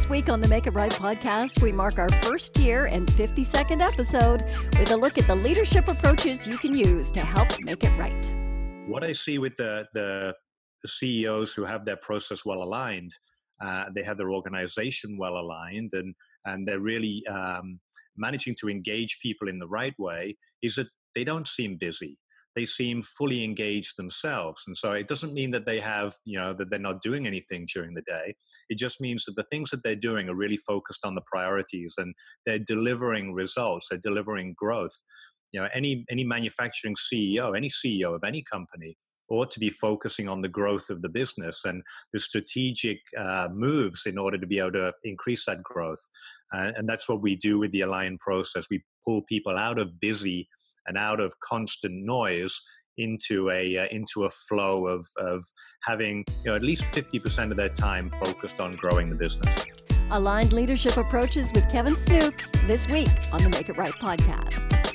This week on the Make It Right podcast, we mark our first year and 52nd episode with a look at the leadership approaches you can use to help make it right. What I see with the CEOs who have their process well aligned, they have their organization well aligned, and they're really managing to engage people in the right way, is that they don't seem busy. They seem fully engaged themselves. And so it doesn't mean that they have, that they're not doing anything during the day. It just means that the things that they're doing are really focused on the priorities, and they're delivering results, they're delivering growth. Any manufacturing CEO, any CEO of any company ought to be focusing on the growth of the business and the strategic moves in order to be able to increase that growth. And that's what we do with the Align process. We pull people out of busy and out of constant noise into a flow of having at least 50% of their time focused on growing the business. Aligned Leadership Approaches with Kevin Snook this week on the Make It Right podcast.